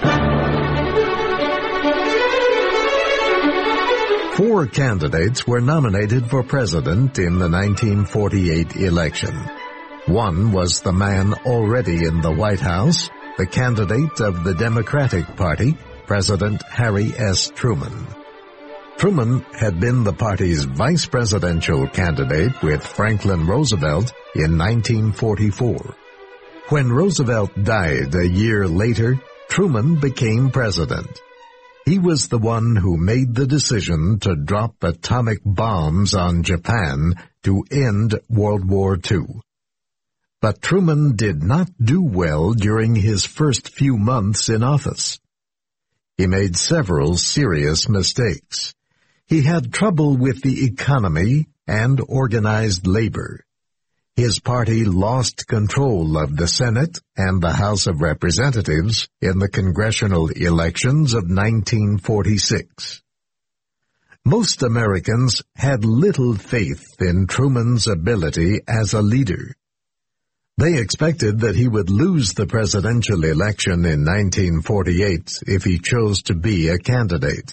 4 candidates were nominated for president in the 1948 election. One was the man already in the White House, the candidate of the Democratic Party, President Harry S. Truman. Truman had been the party's vice presidential candidate with Franklin Roosevelt in 1944. When Roosevelt died a year later, Truman became president. He was the one who made the decision to drop atomic bombs on Japan to end World War II. But Truman did not do well during his first few months in office. He made several serious mistakes. He had trouble with the economy and organized labor. His party lost control of the Senate and the House of Representatives in the congressional elections of 1946. Most Americans had little faith in Truman's ability as a leader. They expected that he would lose the presidential election in 1948 if he chose to be a candidate.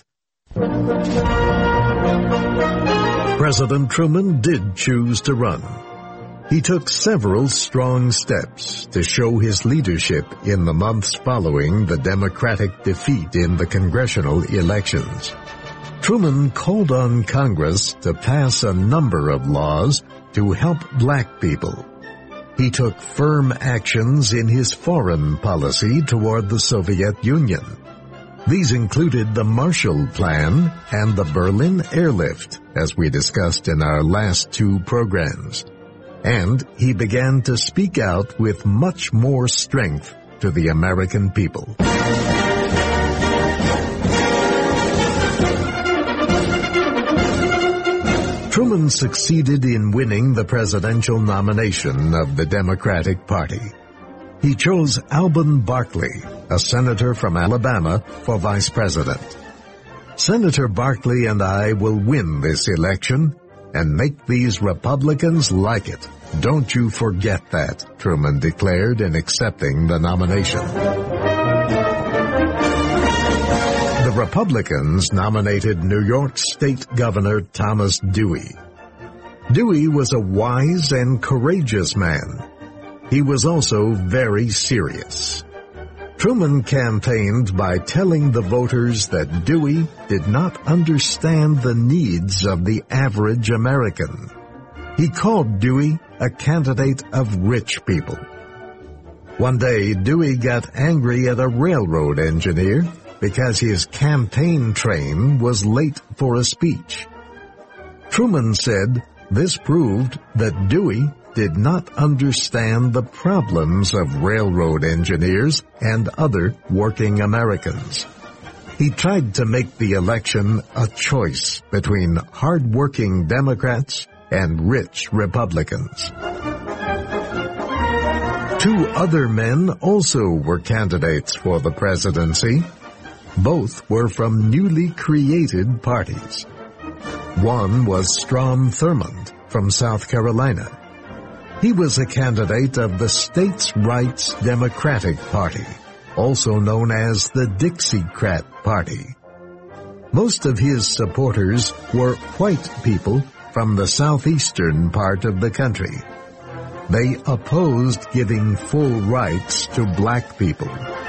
President Truman did choose to run. He took several strong steps to show his leadership in the months following the Democratic defeat in the congressional elections. Truman called on Congress to pass a number of laws to help black people. He took firm actions in his foreign policy toward the Soviet Union. These included the Marshall Plan and the Berlin Airlift, as we discussed in our last 2 programs. And he began to speak out with much more strength to the American people. Truman succeeded in winning the presidential nomination of the Democratic Party. He chose Alben Barkley, a senator from Alabama, for vice president. Senator Barkley and I will win this election and make these Republicans like it. Don't you forget that, Truman declared in accepting the nomination. The Republicans nominated New York State Governor Thomas Dewey. Dewey was a wise and courageous man. He was also very serious. Truman campaigned by telling the voters that Dewey did not understand the needs of the average American. He called Dewey a candidate of rich people. One day, Dewey got angry at a railroad engineer because his campaign train was late for a speech. Truman said this proved that Dewey did not understand the problems of railroad engineers and other working Americans. He tried to make the election a choice between hard-working Democrats and rich Republicans. Two other men also were candidates for the presidency. Both were from newly created parties. One was Strom Thurmond from South Carolina. He was a candidate of the States' Rights Democratic Party, also known as the Dixiecrat Party. Most of his supporters were white people from the southeastern part of the country. They opposed giving full rights to black people.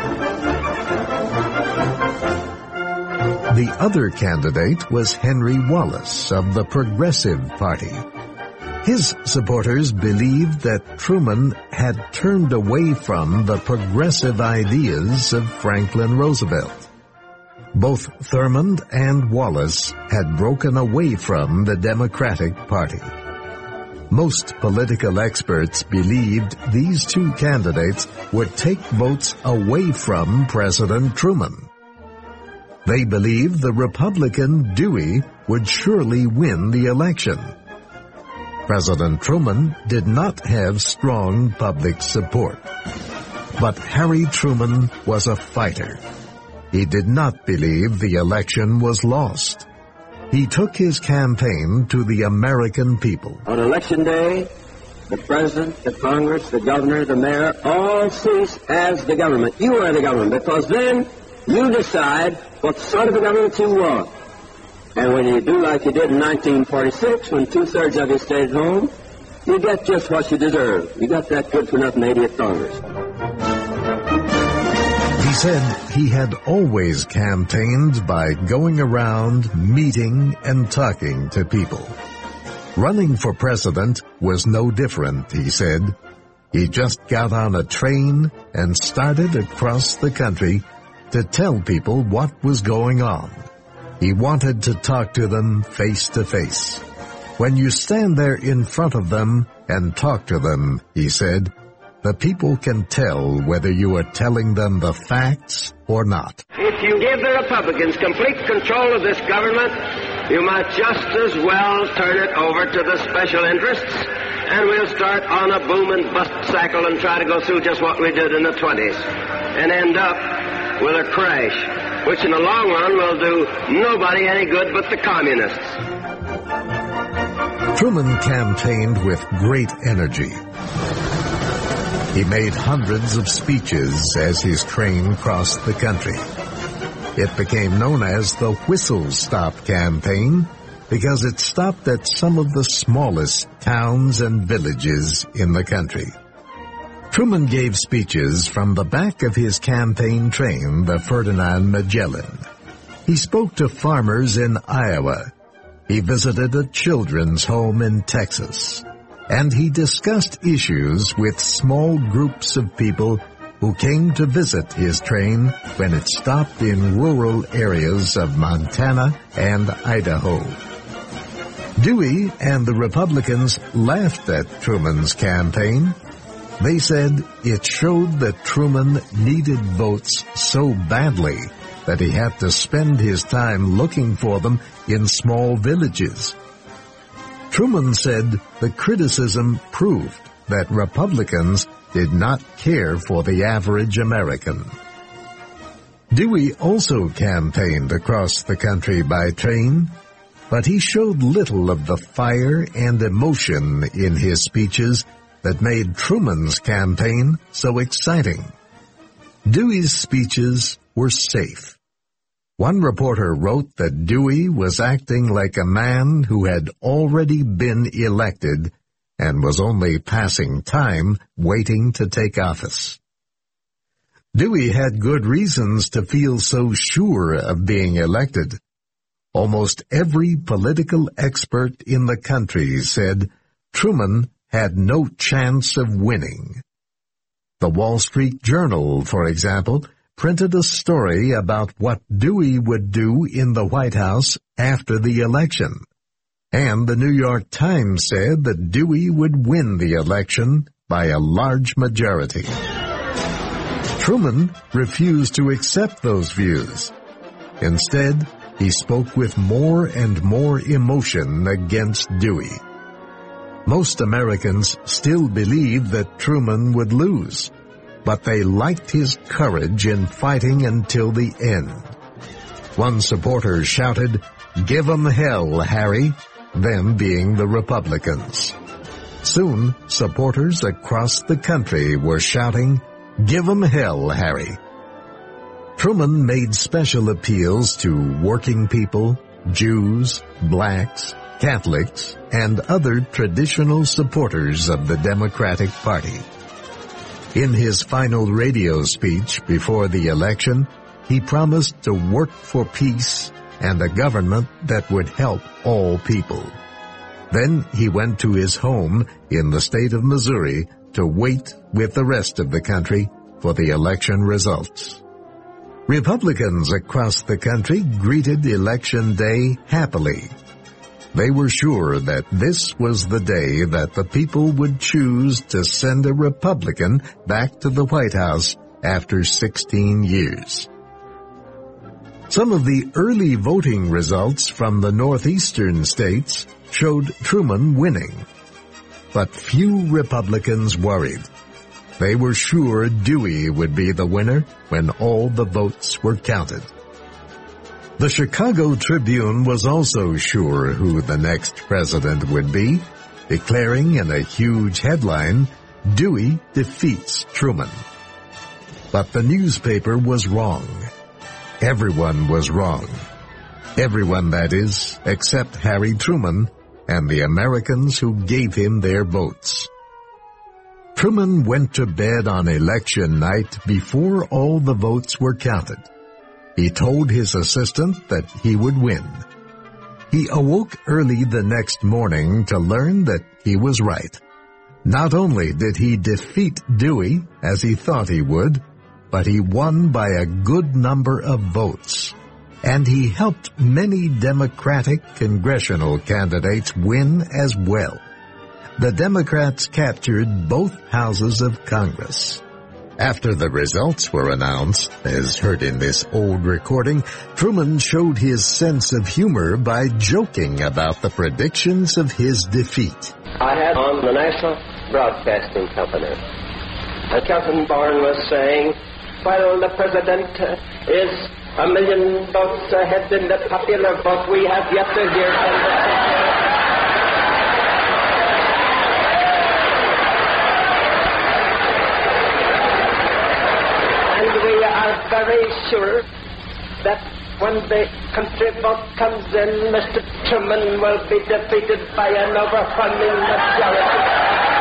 The other candidate was Henry Wallace of the Progressive Party. His supporters believed that Truman had turned away from the progressive ideas of Franklin Roosevelt. Both Thurmond and Wallace had broken away from the Democratic Party. Most political experts believed these two candidates would take votes away from President Truman. They believed the Republican Dewey would surely win the election. President Truman did not have strong public support. But Harry Truman was a fighter. He did not believe the election was lost. He took his campaign to the American people. On election day, the president, the Congress, the governor, the mayor, all cease as the government. You are the government, because then you decide what sort of a government you want. And when you do like you did in 1946, when two-thirds of you stayed at home, you get just what you deserve. You got that good-for-nothing 80th Congress. He said he had always campaigned by going around, meeting, and talking to people. Running for president was no different, he said. He just got on a train and started across the country to tell people what was going on. He wanted to talk to them face to face. When you stand there in front of them and talk to them, he said, the people can tell whether you are telling them the facts or not. If you give the Republicans complete control of this government, you might just as well turn it over to the special interests, and we'll start on a boom and bust cycle and try to go through just what we did in the 20s, and end up with a crash, which in the long run will do nobody any good but the communists. Truman campaigned with great energy. He made hundreds of speeches as his train crossed the country. It became known as the Whistle Stop Campaign because it stopped at some of the smallest towns and villages in the country. Truman gave speeches from the back of his campaign train, the Ferdinand Magellan. He spoke to farmers in Iowa. He visited a children's home in Texas. And he discussed issues with small groups of people who came to visit his train when it stopped in rural areas of Montana and Idaho. Dewey and the Republicans laughed at Truman's campaign. They said it showed that Truman needed votes so badly that he had to spend his time looking for them in small villages. Truman said the criticism proved that Republicans did not care for the average American. Dewey also campaigned across the country by train, but he showed little of the fire and emotion in his speeches that made Truman's campaign so exciting. Dewey's speeches were safe. One reporter wrote that Dewey was acting like a man who had already been elected and was only passing time waiting to take office. Dewey had good reasons to feel so sure of being elected. Almost every political expert in the country said Truman had no chance of winning. The Wall Street Journal, for example, printed a story about what Dewey would do in the White House after the election. And the New York Times said that Dewey would win the election by a large majority. Truman refused to accept those views. Instead, he spoke with more and more emotion against Dewey. Most Americans still believed that Truman would lose, but they liked his courage in fighting until the end. One supporter shouted, "Give 'em hell, Harry," them being the Republicans. Soon, supporters across the country were shouting, "Give 'em hell, Harry." Truman made special appeals to working people, Jews, blacks, Catholics, and other traditional supporters of the Democratic Party. In his final radio speech before the election, he promised to work for peace and a government that would help all people. Then he went to his home in the state of Missouri to wait with the rest of the country for the election results. Republicans across the country greeted Election Day happily. They were sure that this was the day that the people would choose to send a Republican back to the White House after 16 years. Some of the early voting results from the northeastern states showed Truman winning. But few Republicans worried. They were sure Dewey would be the winner when all the votes were counted. The Chicago Tribune was also sure who the next president would be, declaring in a huge headline, "Dewey defeats Truman." But the newspaper was wrong. Everyone was wrong. Everyone, that is, except Harry Truman and the Americans who gave him their votes. Truman went to bed on election night before all the votes were counted. He told his assistant that he would win. He awoke early the next morning to learn that he was right. Not only did he defeat Dewey, as he thought he would, but he won by a good number of votes. And he helped many Democratic congressional candidates win as well. The Democrats captured both houses of Congress. After the results were announced, as heard in this old recording, Truman showed his sense of humor by joking about the predictions of his defeat. I had on the National Broadcasting Company. Captain Barn was saying, "While the president is 1,000,000 votes ahead in the popular vote, we have yet to hear from the people." And we are very sure that when the country vote comes in, Mr. Truman will be defeated by an overwhelming majority.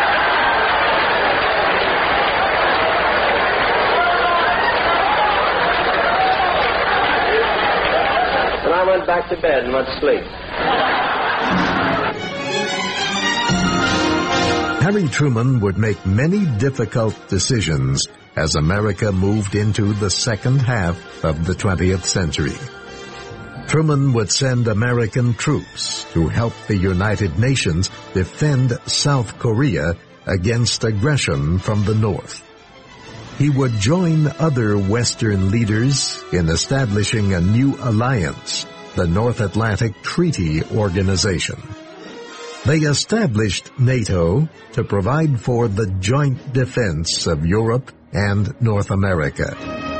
And I went back to bed and went to sleep. Harry Truman would make many difficult decisions as America moved into the second half of the 20th century. Truman would send American troops to help the United Nations defend South Korea against aggression from the North. He would join other Western leaders in establishing a new alliance, the North Atlantic Treaty Organization. They established NATO to provide for the joint defense of Europe and North America.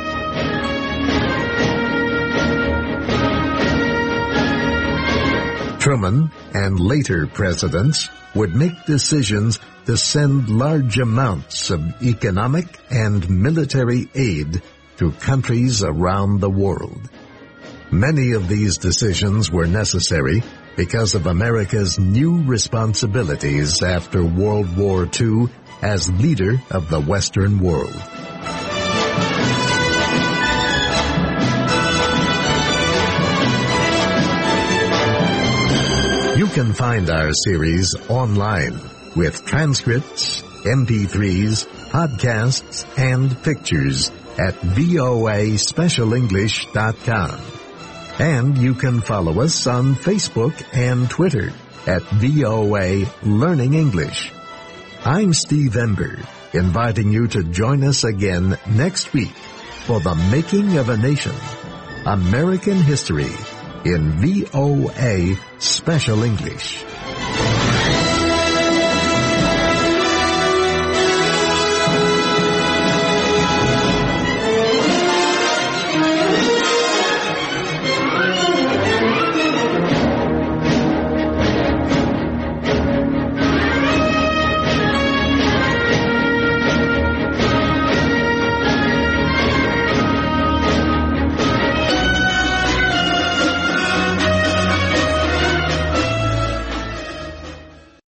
Truman and later presidents would make decisions to send large amounts of economic and military aid to countries around the world. Many of these decisions were necessary because of America's new responsibilities after World War II as leader of the Western world. You can find our series online with transcripts, MP3s, podcasts, and pictures at voaspecialenglish.com. And you can follow us on Facebook and Twitter. at VOA Learning English. I'm Steve Ember, inviting you to join us again next week for The Making of a Nation, American History in VOA Special English.